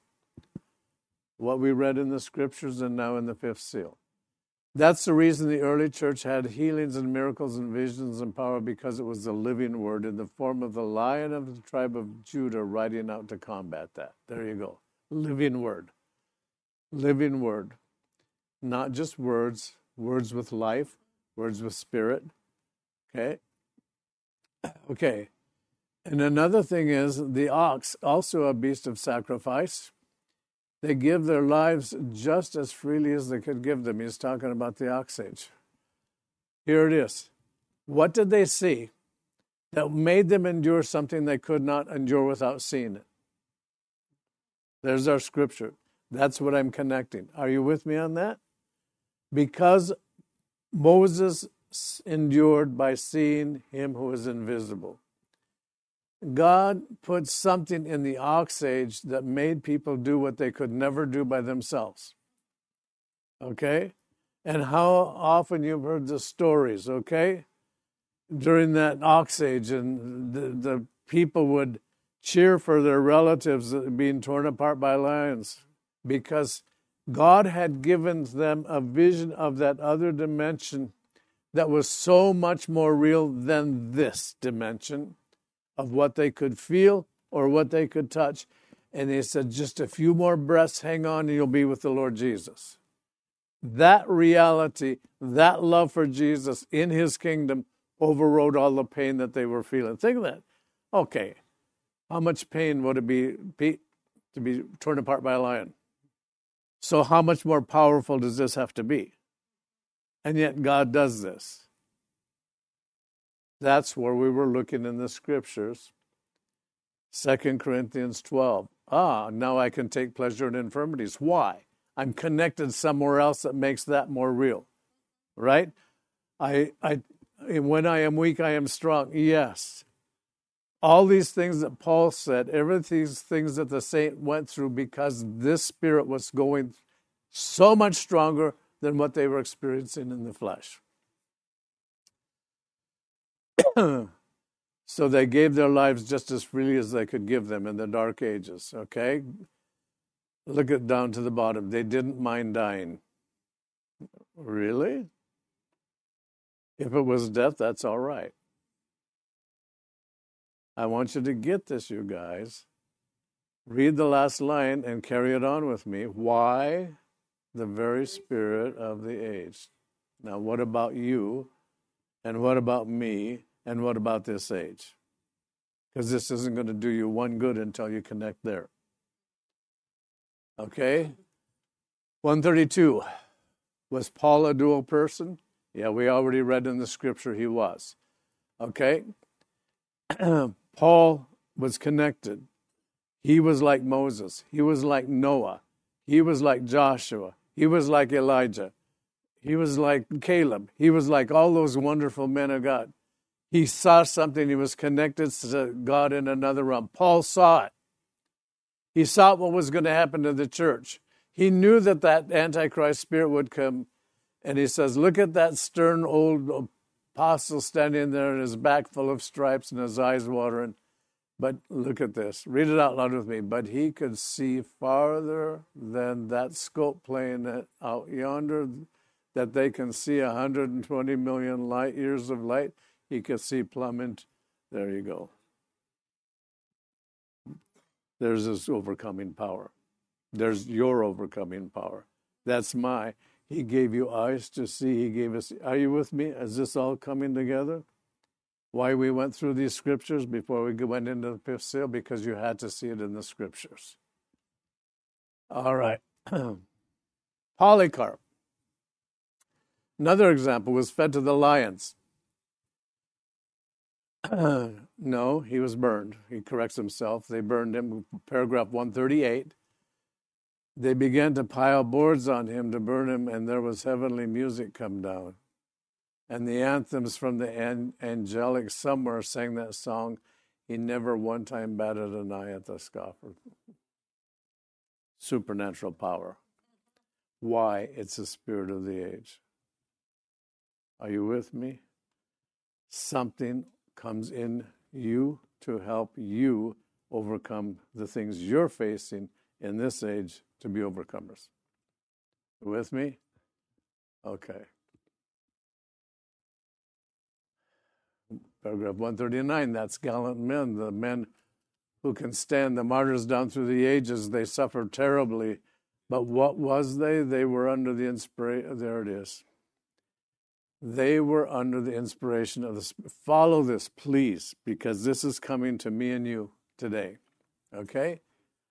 A: What we read in the scriptures and now in the fifth seal. That's the reason the early church had healings and miracles and visions and power, because it was the living word in the form of the Lion of the tribe of Judah riding out to combat that. There you go. Living word. Living word. Not just words, words with life, words with spirit. Okay? Okay. And another thing is the ox, also a beast of sacrifice. They give their lives just as freely as they could give them. He's talking about the ox age. Here it is. What did they see that made them endure something they could not endure without seeing it? There's our scripture. That's what I'm connecting. Are you with me on that? Because Moses endured by seeing him who is invisible. God put something in the ox age that made people do what they could never do by themselves. Okay? And how often you've heard the stories, okay? During that ox age, and the, the people would cheer for their relatives being torn apart by lions, because God had given them a vision of that other dimension that was so much more real than this dimension of what they could feel or what they could touch. And he said, just a few more breaths, hang on, and you'll be with the Lord Jesus. That reality, that love for Jesus in his kingdom overrode all the pain that they were feeling. Think of that. Okay, how much pain would it be, be to be torn apart by a lion? So how much more powerful does this have to be? And yet God does this. That's where we were looking in the scriptures. Second Corinthians twelve. Ah, now I can take pleasure in infirmities. Why? I'm connected somewhere else that makes that more real. Right? I, I, when I am weak, I am strong. Yes. All these things that Paul said, every these things that the saint went through, because this spirit was going so much stronger than what they were experiencing in the flesh. So they gave their lives just as freely as they could give them in the dark ages, okay? Look at down to the bottom. They didn't mind dying. Really? If it was death, that's all right. I want you to get this, you guys. Read the last line and carry it on with me. Why? The very spirit of the age. Now, what about you? And what about me? And what about this age? Because this isn't going to do you one good until you connect there. Okay? one thirty-two. Was Paul a dual person? Yeah, we already read in the scripture he was. Okay? Paul was connected. He was like Moses. He was like Noah. He was like Joshua. He was like Elijah. He was like Caleb. He was like all those wonderful men of God. He saw something. He was connected to God in another realm. Paul saw it. He saw what was going to happen to the church. He knew that that Antichrist spirit would come. And he says, look at that stern old apostle standing there, and his back full of stripes and his eyes watering. But look at this. Read it out loud with me. But he could see farther than that scope plane out yonder, that they can see one hundred twenty million light years of light. He could see plumb into. There you go. There's his overcoming power. There's your overcoming power. That's my. He gave you eyes to see. He gave us. Are you with me? Is this all coming together? Why we went through these scriptures before we went into the fifth seal? Because you had to see it in the scriptures. All right. Polycarp. Another example was fed to the lions. No, he was burned. He corrects himself. They burned him. Paragraph one thirty-eight. They began to pile boards on him to burn him, and there was heavenly music come down. And the anthems from the an- angelic somewhere sang that song. He never one time batted an eye at the scoffer. Supernatural power. Why? It's the spirit of the age. Are you with me? Something comes in you to help you overcome the things you're facing in this age to be overcomers. You with me? Okay. Paragraph one thirty-nine, that's gallant men, the men who can stand the martyrs down through the ages. They suffered terribly. But what was they? They were under the inspiration. There it is. They were under the inspiration of the. Follow this, please, because this is coming to me and you today. Okay?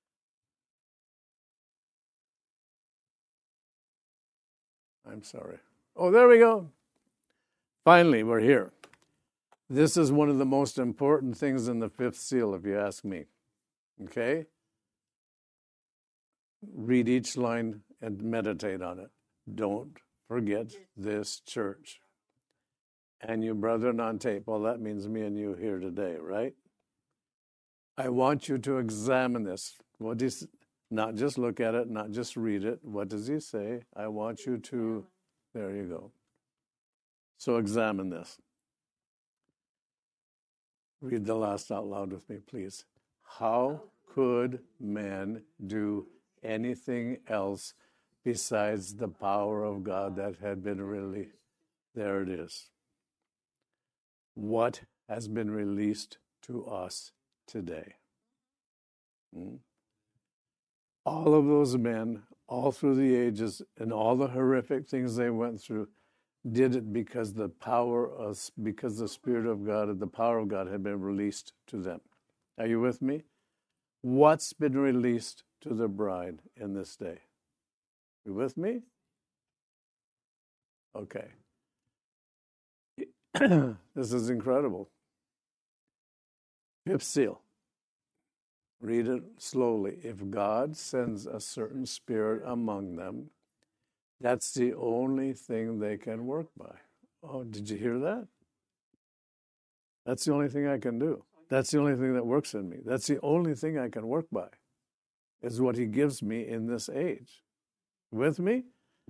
A: I'm sorry. Oh, there we go. Finally, we're here. This is one of the most important things in the fifth seal, if you ask me. Okay? Read each line and meditate on it. Don't forget this church. And you brethren on tape. Well, that means me and you here today, right? I want you to examine this. What is, not just look at it, not just read it. What does he say? I want you to, there you go. So examine this. Read the last out loud with me, please. How could men do anything else besides the power of God that had been released? There it is. What has been released to us today? Hmm? All of those men, all through the ages, and all the horrific things they went through, did it because the power of, because the Spirit of God and the power of God had been released to them. Are you with me? What's been released to the bride in this day? You with me? Okay. This is incredible. Fifth seal. Read it slowly. If God sends a certain spirit among them, that's the only thing they can work by. Oh, did you hear that? That's the only thing I can do. That's the only thing that works in me. That's the only thing I can work by, is what he gives me in this age. With me?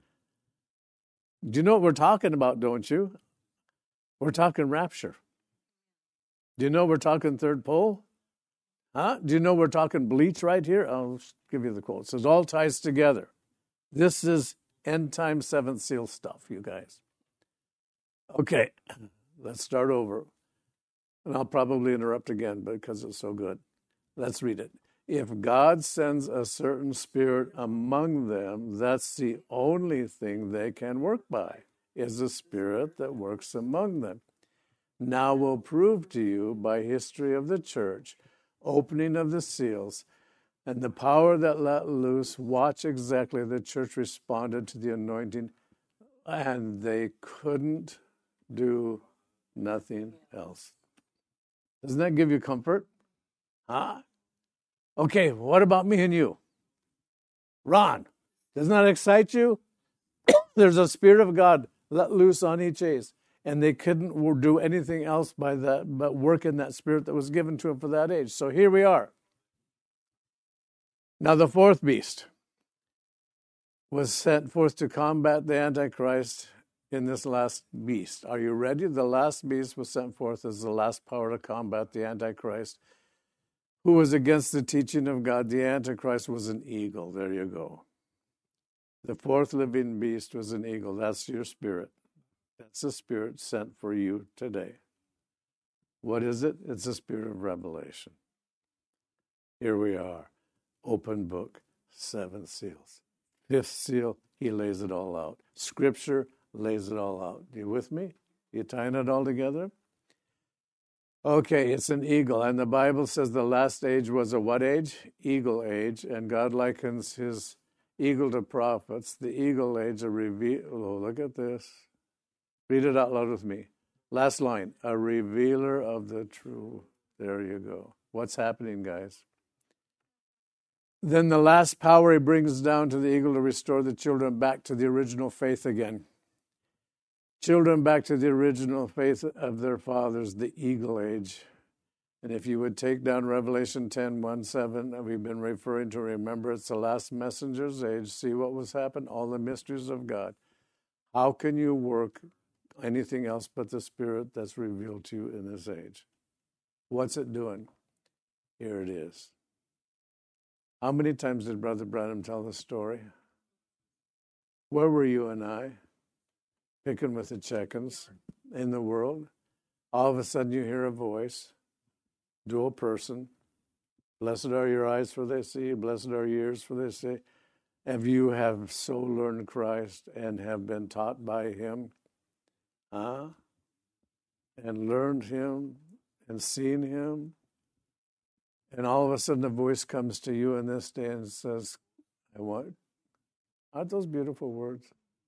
A: Do you know what we're talking about, don't you? We're talking rapture. Do you know we're talking third pole? Huh? Do you know we're talking bleach right here? I'll give you the quote. It says, all ties together. This is end time seventh seal stuff, you guys. Okay, let's start over. And I'll probably interrupt again because it's so good. Let's read it. If God sends a certain spirit among them, that's the only thing they can work by, is the spirit that works among them. Now we'll prove to you by history of the church, opening of the seals, and the power that let loose. Watch exactly the church responded to the anointing, and they couldn't do nothing else. Doesn't that give you comfort? Huh? Okay, what about me and you? Ron, doesn't that excite you? There's a spirit of God let loose on each age, and they couldn't do anything else by that but work in that spirit that was given to them for that age. So here we are. Now the fourth beast was sent forth to combat the Antichrist in this last beast. Are you ready? The last beast was sent forth as the last power to combat the Antichrist, who was against the teaching of God. The Antichrist was an eagle. There you go. The fourth living beast was an eagle. That's your spirit. That's the spirit sent for you today. What is it? It's the spirit of revelation. Here we are. Open book, seven seals. Fifth seal, he lays it all out. Scripture lays it all out. You with me? You tying it all together? Okay, it's an eagle. And the Bible says the last age was a what age? Eagle age. And God likens his eagle to prophets. The eagle age, a reveal. Oh, look at this. Read it out loud with me. Last line, a revealer of the true. There you go. What's happening, guys? Then the last power he brings down to the eagle to restore the children back to the original faith again. Children back to the original faith of their fathers, the eagle age. And if you would take down Revelation ten, one, seven, we've been referring to, remember, it's the last messenger's age. See what was happened? All the mysteries of God. How can you work anything else but the Spirit that's revealed to you in this age? What's it doing? Here it is. How many times did Brother Branham tell the story? Where were you and I? Picking with the chickens in the world. All of a sudden you hear a voice. Dual person. Blessed are your eyes for they see, blessed are your ears for they see. If you have so learned Christ and have been taught by him, huh? And learned him and seen him, and all of a sudden a voice comes to you in this day and says, I want, aren't those beautiful words?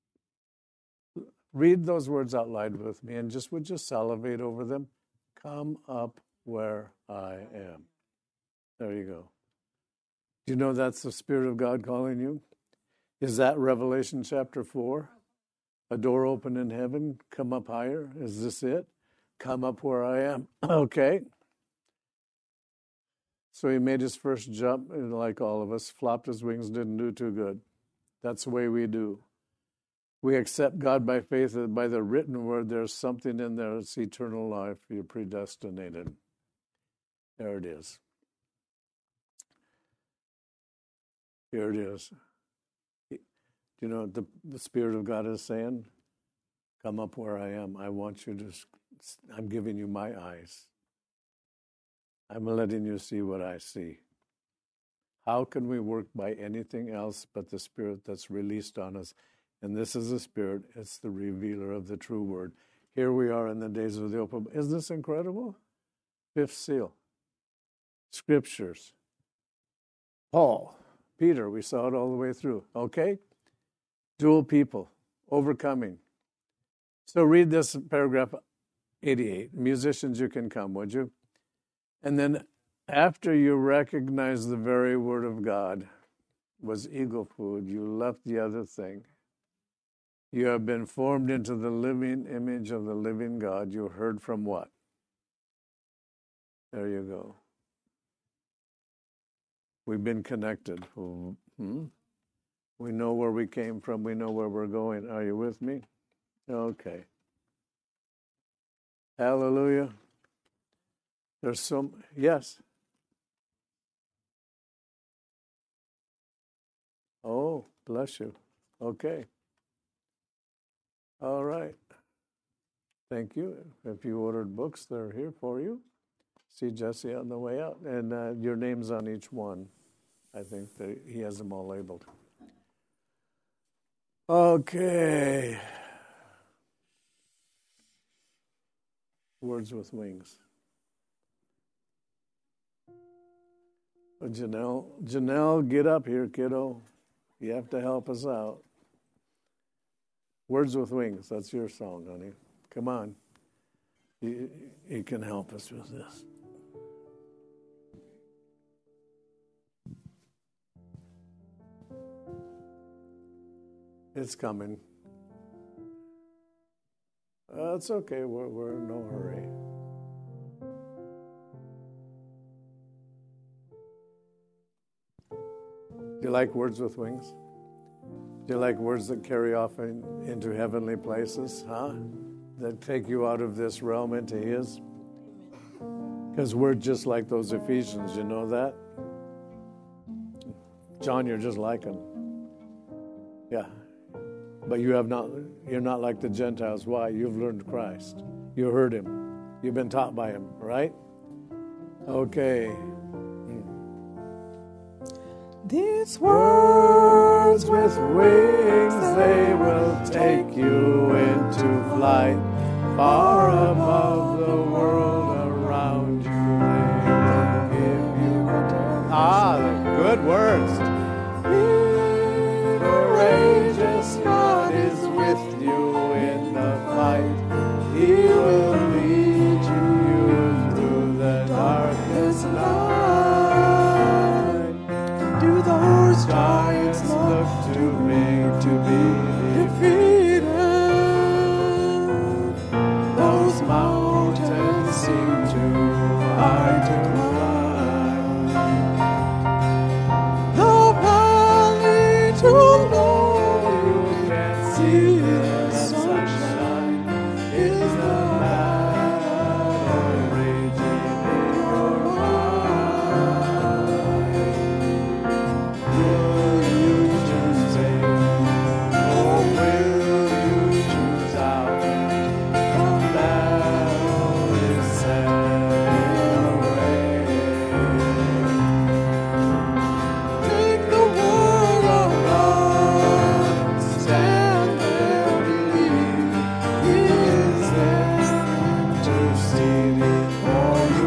A: Read those words out loud with me and just would you salivate over them? Come up where I am. There you go. Do you know that's the Spirit of God calling you? Is that Revelation chapter four? A door open in heaven, come up higher? Is this it? Come up where I am. Okay. So he made his first jump, and like all of us, flopped his wings, didn't do too good. That's the way we do. We accept God by faith, that by the written word, there's something in there. It's eternal life. You're predestinated. There it is. Here it is. Do you know what the, the Spirit of God is saying? Come up where I am. I want you to, I'm giving you my eyes. I'm letting you see what I see. How can we work by anything else but the Spirit that's released on us? And this is the Spirit. It's the revealer of the true word. Here we are in the days of the open. Isn't this incredible? Fifth seal. Scriptures. Paul. Peter. We saw it all the way through. Okay? Dual people. Overcoming. So read this paragraph eighty-eight. Musicians, you can come, would you? And then after you recognize the very word of God was eagle food, you left the other thing. You have been formed into the living image of the living God. You heard from what? There you go. We've been connected. Hmm? We know where we came from. We know where we're going. Are you with me? Okay. Hallelujah. There's some, yes. Oh, bless you. Okay. All right. Thank you. If you ordered books, they're here for you. See Jesse on the way out. And uh, your name's on each one. I think that he has them all labeled. Okay. Words with wings. Janelle, Janelle, get up here, kiddo. You have to help us out. Words with Wings, that's your song, honey. Come on. You, you can help us with this. It's coming. Uh, it's okay, we're, we're in no hurry. Do you like Words with Wings? Do you like words that carry off in, into heavenly places, huh? That take you out of this realm into his? Because we're just like those Ephesians, you know that? John, you're just like them. Yeah. But you have not, you're not like the Gentiles. Why? You've learned Christ. You heard him. You've been taught by him, right? Okay. These words with wings, they will take you into flight, far above the world around you. They will give you ah, the good words. Be courageous, God is with you in the fight. He will
B: fight? Do those giants look too big to be defeated? Those mountains seem too high to climb. The valley too low, you can't see the sunshine. Is the battle raging in your mind? Will you choose faith, or will you choose out? The battle is set in array. Take the word of God, stand there, believe. He is there to see for you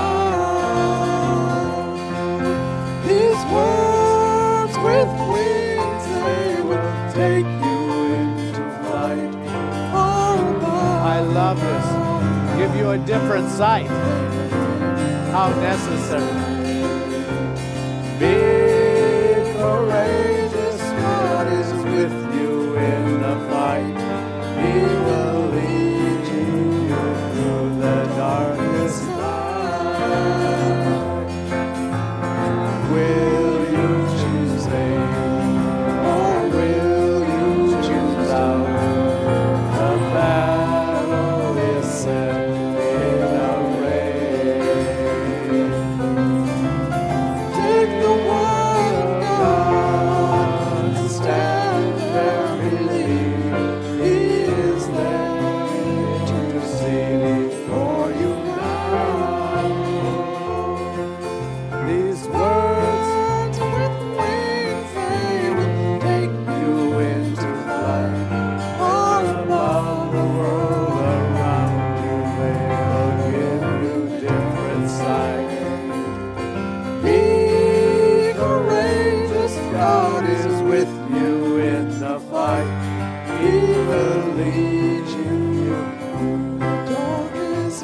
B: now. These words with wings, they will take you into flight. Far above.
C: I love this. Give you a different sight. How necessary.
B: Be courageous, God is with you in the fight. He will lead you through the darkest night. Will you choose faith, or will you choose out? The battle is set in array. Take the word of God, stand there, believe. He is there to see for you now. These words with wings, they will take you into flight. Far above the world around you, they'll give you different sight. Be courageous, God is with you in the fight. He will lead you through the darkest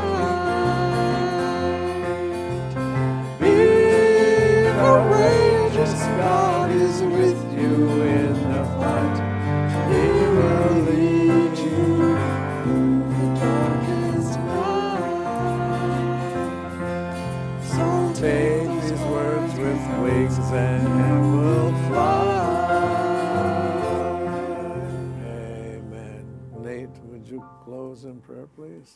B: night. Be courageous, God is with you in the fight. He will lead you through the darkest night. So take these words with wings and will fly. Amen.
A: Nate, would you close in prayer, please?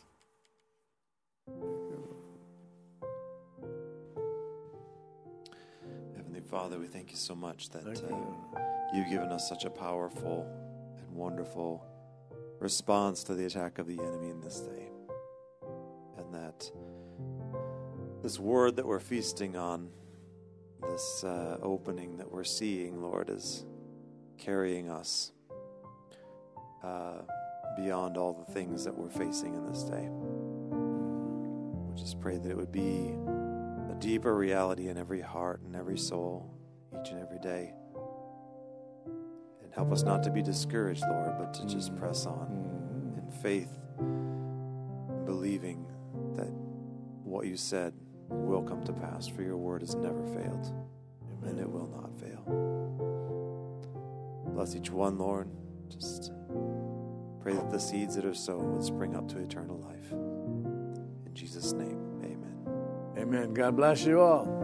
D: Heavenly Father, we thank you so much that
A: Thank
D: uh,
A: you.
D: you've given us such a powerful and wonderful response to the attack of the enemy in this day. And that this word that we're feasting on, this uh, opening that we're seeing, Lord, is carrying us uh, beyond all the things that we're facing in this day. We just pray that it would be a deeper reality in every heart and every soul, each and every day. And help us not to be discouraged, Lord, but to just press on in faith, believing that what you said will come to pass, for your word has never failed, and it will not fail. Bless each one, Lord. Just pray that the seeds that are sown would spring up to eternal life. In Jesus' name, amen.
A: Amen. God bless you all.